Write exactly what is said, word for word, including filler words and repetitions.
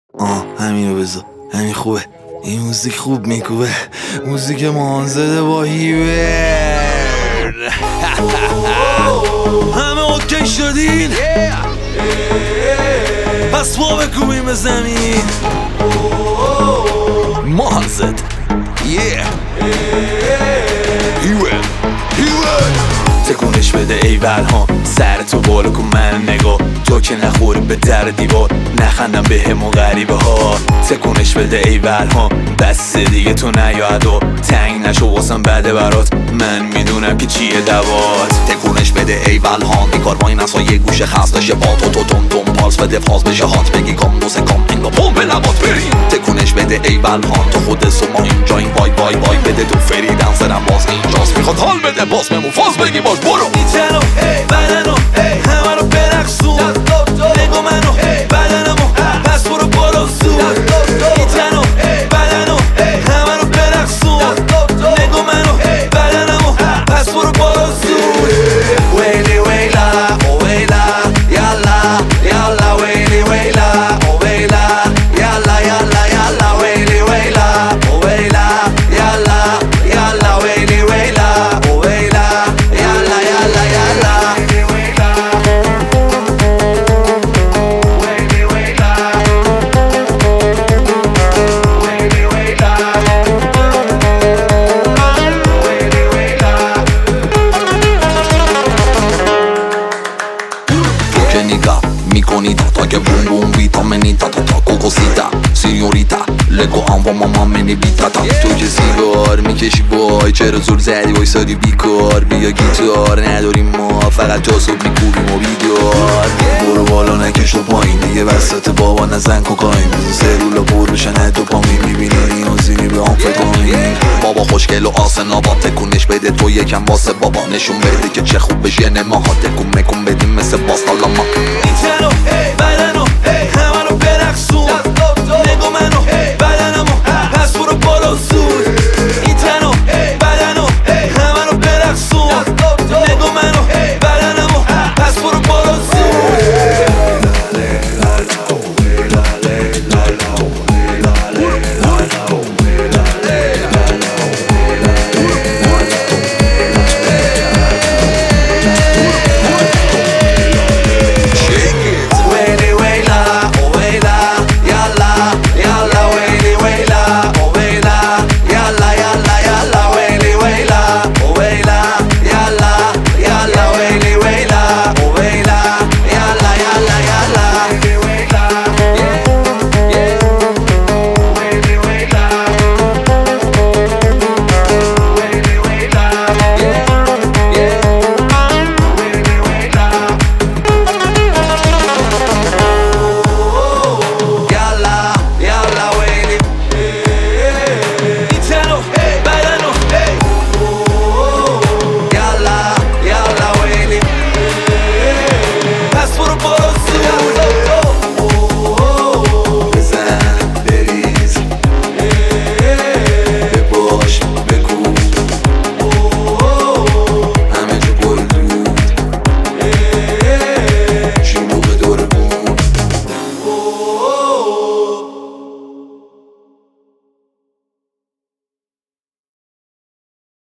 آه همینو بذار، همین خوبه. این موزیک خوب میکوبه، موزیک مانزده با هیور. همه اوکی شدین؟ پس پا بکوبیم به زمین. مانزد هیور هیور. تکونش بده ای ها، سر تو بالا کن من نگاه، تو که نخوری به در دیوار، نخندم به همون غریبه ها. تکونش بده ای ها، بس دیگه تو نیاد و تنگ نشو واسم بده برات، من میدونم که چیه دوات. تکونش بده ای ها، بیکار وای نسا یه گوشه خست داشته با تو تو تون تون پالس بده فاز بشه هات، بگی کام دوسه کام انگا پومپ لبات بریم. تکونش بده ای ها، تو خود سو ما اینجاییم، وای وای وای بده تو فری دنسرم باز اینجاست، میخواد حال بده باز بمون فاز بگی باش برو. میتنو بدنو همه رو برقصون، نگو منو بدنمو پس برو برو زود. میتنو بدنو همه رو برقصون، نگو منو بدنمو پس برو برو زود. ویلی ویلا او ویلا یالا یالا ویلی ویلا او ویلا یالا یالا یالا ویلی ویلا او ویلا یالا یالا ویلی ویلا او ویلا یالا یالا یالا ویلی ویلا ویلی ویلا ویلی ویلا. تو که نگاه میکنی تا تا که بوم بوم ویتامینی تا تا تا کوکوسیتا سینیوریتا لگو آنوا ماما منی بیتا تا. تو که سیگار میکشی وای چرا زور زدی وایسادی بیکار، بیا گیتار نداریم ما فقط جاسوب میکوبیم و بیدار. برو بالا نکش تو پایین دیگه، وسط بابا نزن کوکاین، بزن سرولا پر بشن دوپامین، میبینی نیازی به آمفتامین. بابا خوشگل و آسنا با تکونش بده تو یکم واسه بابا، نشون بده که چه خوب بشه نماها، تکون مکون بدیم مثل باستالاما.